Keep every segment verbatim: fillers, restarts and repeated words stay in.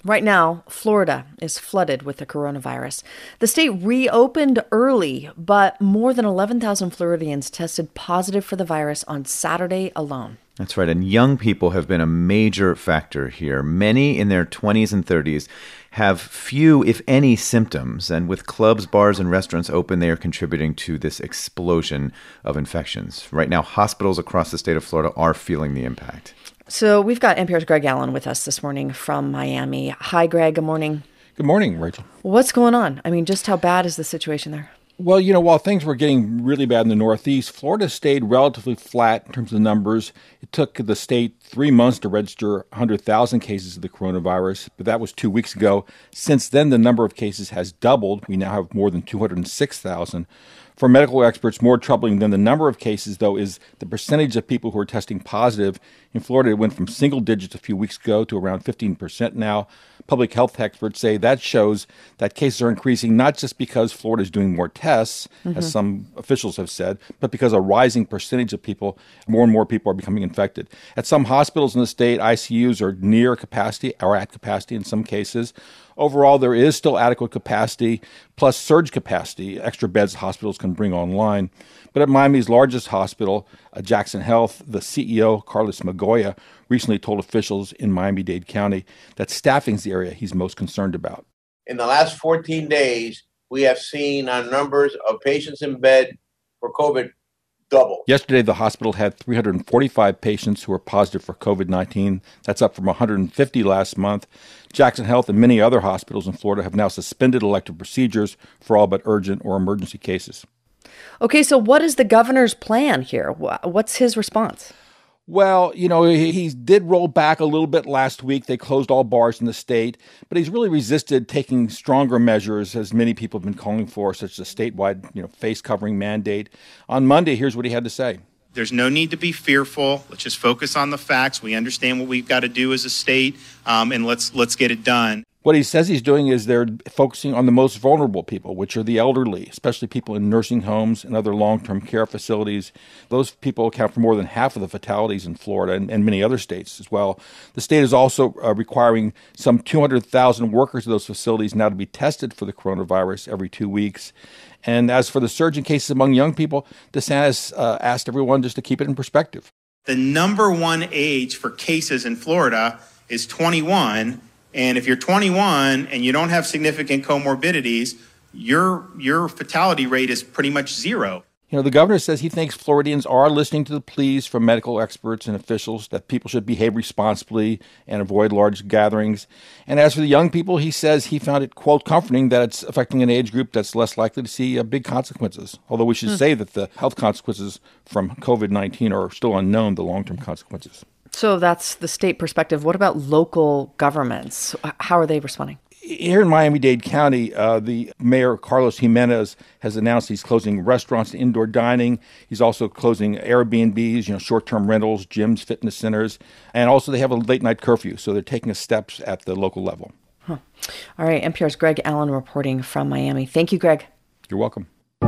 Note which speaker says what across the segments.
Speaker 1: Right now, Florida is flooded with the coronavirus. The state reopened early, but more than eleven thousand Floridians tested positive for the virus on Saturday alone.
Speaker 2: That's right. And young people have been a major factor here. Many in their twenties and thirties have few, if any, symptoms. And with clubs, bars, and restaurants open, they are contributing to this explosion of infections. Right now, hospitals across the state of Florida are feeling the impact.
Speaker 1: So we've got N P R's Greg Allen with us this morning from Miami. Hi, Greg. Good morning.
Speaker 3: Good morning, Rachel.
Speaker 1: What's going on? I mean, just how bad is the situation there?
Speaker 3: Well, you know, while things were getting really bad in the Northeast, Florida stayed relatively flat in terms of the numbers. It took the state three months to register one hundred thousand cases of the coronavirus, but that was two weeks ago. Since then, the number of cases has doubled. We now have more than two hundred six thousand. For medical experts, more troubling than the number of cases, though, is the percentage of people who are testing positive. In Florida, it went from single digits a few weeks ago to around fifteen percent now. Public health experts say that shows that cases are increasing not just because Florida is doing more tests, mm-hmm. as some officials have said, but because a rising percentage of people, more and more people are becoming infected. At some hospitals in the state, I C Us are near capacity or at capacity in some cases. Overall, there is still adequate capacity, plus surge capacity, extra beds hospitals can bring online. But at Miami's largest hospital, uh, Jackson Health, the C E O, Carlos Magoya, recently told officials in Miami-Dade County that staffing is the area he's most concerned about.
Speaker 4: In the last fourteen days, we have seen our numbers of patients in bed for COVID double.
Speaker 3: Yesterday, the hospital had three hundred forty-five patients who were positive for COVID nineteen. That's up from one hundred fifty last month. Jackson Health and many other hospitals in Florida have now suspended elective procedures for all but urgent or emergency cases.
Speaker 1: Okay, so what is the governor's plan here? What's his response?
Speaker 3: Well, you know, he, he did roll back a little bit last week. They closed all bars in the state, but he's really resisted taking stronger measures, as many people have been calling for, such as a statewide, you know, face covering mandate. On Monday, here's what he had to say.
Speaker 5: There's no need to be fearful. Let's just focus on the facts. We understand what we've got to do as a state, um, and let's let's get it done.
Speaker 3: What he says he's doing is they're focusing on the most vulnerable people, which are the elderly, especially people in nursing homes and other long-term care facilities. Those people account for more than half of the fatalities in Florida and, and many other states as well. The state is also uh, requiring some two hundred thousand workers of those facilities now to be tested for the coronavirus every two weeks. And as for the surge in cases among young people, DeSantis uh, asked everyone just to keep it in perspective.
Speaker 5: The number one age for cases in Florida is twenty-one. And if you're twenty-one and you don't have significant comorbidities, your your fatality rate is pretty much zero.
Speaker 3: You know, the governor says he thinks Floridians are listening to the pleas from medical experts and officials that people should behave responsibly and avoid large gatherings. And as for the young people, he says he found it, quote, comforting that it's affecting an age group that's less likely to see uh, big consequences. Although we should hmm. say that the health consequences from COVID nineteen are still unknown, the long-term consequences.
Speaker 1: So that's the state perspective. What about local governments? How are they responding?
Speaker 3: Here in Miami-Dade County, uh, the mayor, Carlos Jimenez, has announced he's closing restaurants and indoor dining. He's also closing Airbnbs, you know, short-term rentals, gyms, fitness centers. And also they have a late-night curfew, so they're taking steps at the local level.
Speaker 1: Huh. All right, N P R's Greg Allen reporting from Miami. Thank you, Greg.
Speaker 3: You're welcome.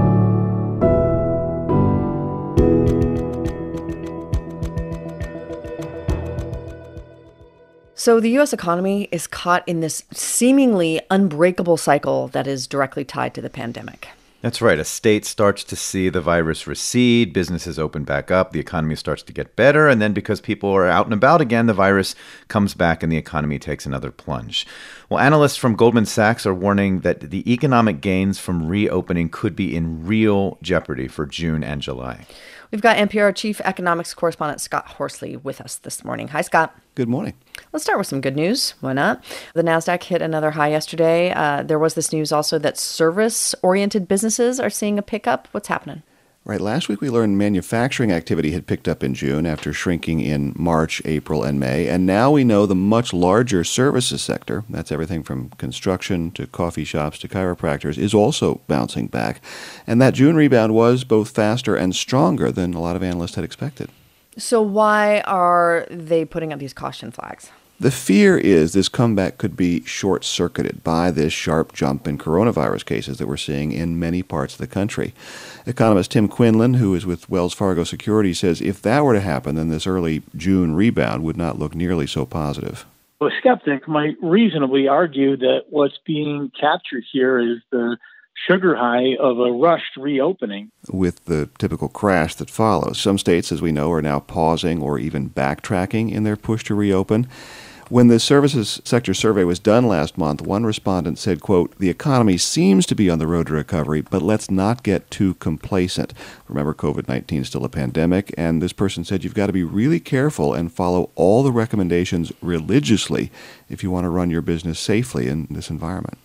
Speaker 1: So the U S economy is caught in this seemingly unbreakable cycle that is directly tied to the pandemic.
Speaker 2: That's right. A state starts to see the virus recede, businesses open back up, the economy starts to get better, and then because people are out and about again, the virus comes back and the economy takes another plunge. Well, analysts from Goldman Sachs are warning that the economic gains from reopening could be in real jeopardy for June and July.
Speaker 1: We've got N P R Chief Economics Correspondent Scott Horsley with us this morning. Hi, Scott.
Speaker 6: Good morning.
Speaker 1: Let's start with some good news. Why not? The NASDAQ hit another high yesterday. Uh, there was this news also that service-oriented businesses are seeing a pickup. What's happening?
Speaker 6: Right. Last week we learned manufacturing activity had picked up in June after shrinking in March, April, and May. And now we know the much larger services sector, that's everything from construction to coffee shops to chiropractors, is also bouncing back. And that June rebound was both faster and stronger than a lot of analysts had expected.
Speaker 1: So why are they putting up these caution flags?
Speaker 6: The fear is this comeback could be short-circuited by this sharp jump in coronavirus cases that we're seeing in many parts of the country. Economist Tim Quinlan, who is with Wells Fargo Securities, says if that were to happen, then this early June rebound would not look nearly so positive.
Speaker 7: A skeptic might reasonably argue that what's being captured here is the sugar high of a rushed reopening,
Speaker 6: with the typical crash that follows. Some states, as we know, are now pausing or even backtracking in their push to reopen. When the services sector survey was done last month, one respondent said, quote, "The economy seems to be on the road to recovery, but let's not get too complacent." Remember, covid nineteen is still a pandemic, and this person said you've got to be really careful and follow all the recommendations religiously if you want to run your business safely in this environment.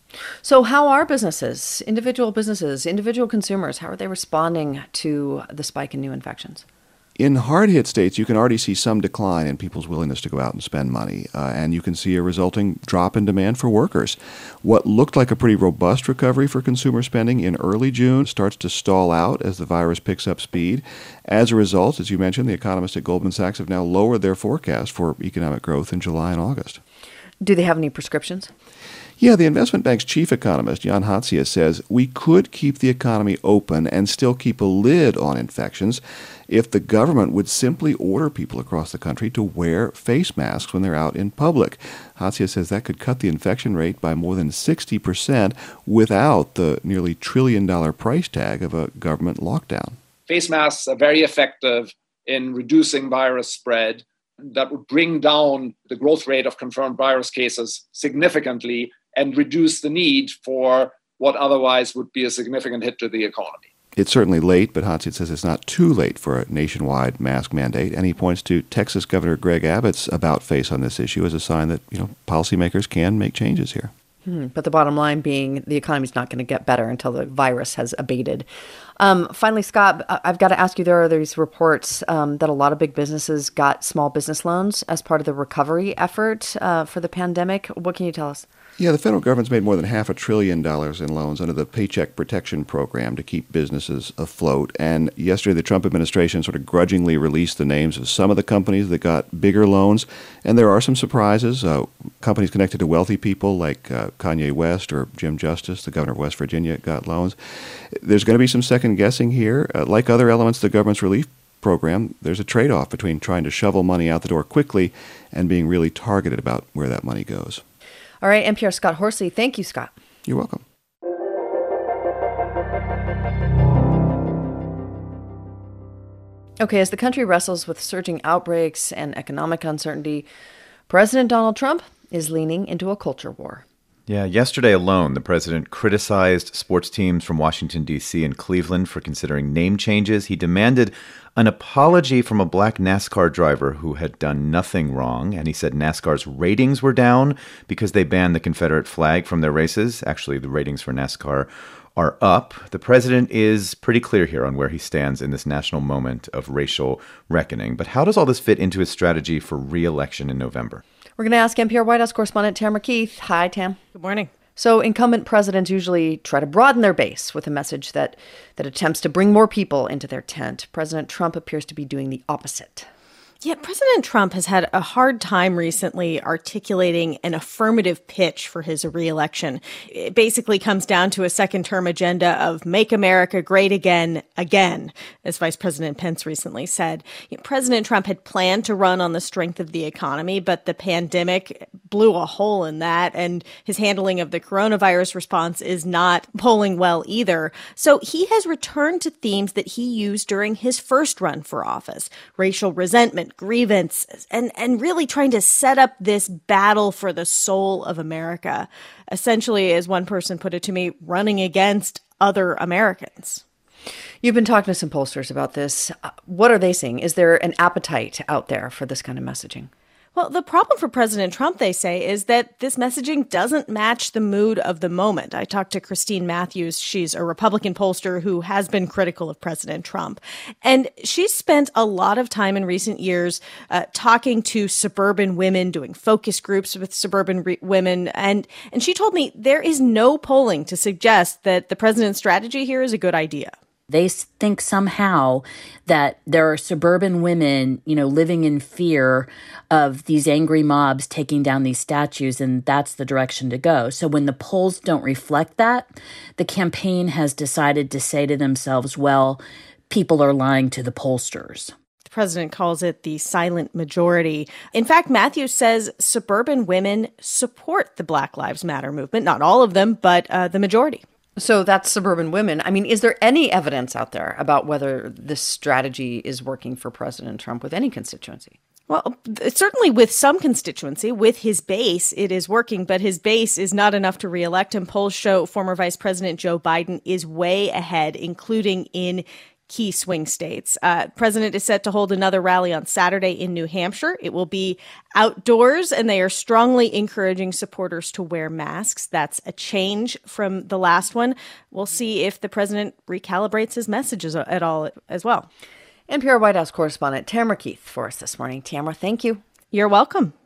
Speaker 1: So how are businesses, individual businesses, individual consumers, how are they responding to the spike in new infections?
Speaker 6: In hard-hit states, you can already see some decline in people's willingness to go out and spend money, uh, and you can see a resulting drop in demand for workers. What looked like a pretty robust recovery for consumer spending in early June starts to stall out as the virus picks up speed. As a result, as you mentioned, the economists at Goldman Sachs have now lowered their forecast for economic growth in July and August.
Speaker 1: Do they have any prescriptions?
Speaker 6: Yeah, the investment bank's chief economist, Jan Hatzius, says we could keep the economy open and still keep a lid on infections if the government would simply order people across the country to wear face masks when they're out in public. Hatzius says that could cut the infection rate by more than sixty percent without the nearly trillion dollar price tag of a government lockdown.
Speaker 8: Face masks are very effective in reducing virus spread. That would bring down the growth rate of confirmed virus cases significantly and reduce the need for what otherwise would be a significant hit to the economy.
Speaker 6: It's certainly late, but Hatzius says it's not too late for a nationwide mask mandate, and he points to Texas Governor Greg Abbott's about-face on this issue as a sign that, you know, policymakers can make changes here.
Speaker 1: Hmm, but the bottom line being the economy's not going to get better until the virus has abated. Um, finally, Scott, I've got to ask you, there are these reports um, that a lot of big businesses got small business loans as part of the recovery effort uh, for the pandemic. What can you tell us?
Speaker 6: Yeah, the federal government's made more than half a trillion dollars in loans under the Paycheck Protection Program to keep businesses afloat. And yesterday, the Trump administration sort of grudgingly released the names of some of the companies that got bigger loans. And there are some surprises. Uh, companies connected to wealthy people like uh, Kanye West or Jim Justice, the governor of West Virginia, got loans. There's going to be some second guessing here. Uh, like other elements of the government's relief program, there's a trade-off between trying to shovel money out the door quickly and being really targeted about where that money goes.
Speaker 1: All right, N P R Scott Horsley. Thank you, Scott.
Speaker 6: You're welcome.
Speaker 1: Okay, as the country wrestles with surging outbreaks and economic uncertainty, President Donald Trump is leaning into a culture war.
Speaker 2: Yeah, yesterday alone, the president criticized sports teams from Washington, D C and Cleveland for considering name changes. He demanded an apology from a black NASCAR driver who had done nothing wrong. And he said NASCAR's ratings were down because they banned the Confederate flag from their races. Actually, the ratings for NASCAR are up. The president is pretty clear here on where he stands in this national moment of racial reckoning. But how does all this fit into his strategy for re-election in November?
Speaker 1: We're going to ask N P R White House correspondent Tamara Keith. Hi, Tam.
Speaker 9: Good morning.
Speaker 1: So incumbent presidents usually try to broaden their base with a message that, that attempts to bring more people into their tent. President Trump appears to be doing the opposite.
Speaker 9: Yeah, President Trump has had a hard time recently articulating an affirmative pitch for his reelection. It basically comes down to a second-term agenda of make America great again, again, as Vice President Pence recently said. You know, President Trump had planned to run on the strength of the economy, but the pandemic blew a hole in that, and his handling of the coronavirus response is not polling well either. So he has returned to themes that he used during his first run for office: racial resentment, grievance, and, and really trying to set up this battle for the soul of America. Essentially, as one person put it to me, running against other Americans.
Speaker 1: You've been talking to some pollsters about this. What are they seeing? Is there an appetite out there for this kind of messaging?
Speaker 9: Well, the problem for President Trump, they say, is that this messaging doesn't match the mood of the moment. I talked to Christine Matthews. She's a Republican pollster who has been critical of President Trump. And she's spent a lot of time in recent years uh, talking to suburban women, doing focus groups with suburban re- women. And, and she told me there is no polling to suggest that the president's strategy here is a good idea.
Speaker 10: They think somehow that there are suburban women, you know, living in fear of these angry mobs taking down these statues, and that's the direction to go. So when the polls don't reflect that, the campaign has decided to say to themselves, well, people are lying to the pollsters.
Speaker 9: The president calls it the silent majority. In fact, Matthews says suburban women support the Black Lives Matter movement. Not all of them, but uh, the majority.
Speaker 1: So that's suburban women. I mean, is there any evidence out there about whether this strategy is working for President Trump with any constituency?
Speaker 9: Well, certainly with some constituency, with his base, it is working, but his base is not enough to reelect him. Polls show former Vice President Joe Biden is way ahead, including in key swing states. Uh, President is set to hold another rally on Saturday in New Hampshire. It will be outdoors, and they are strongly encouraging supporters to wear masks. That's a change from the last one. We'll see if the president recalibrates his messages at all as well.
Speaker 1: N P R White House correspondent Tamara Keith for us this morning. Tamara, thank you.
Speaker 9: You're welcome.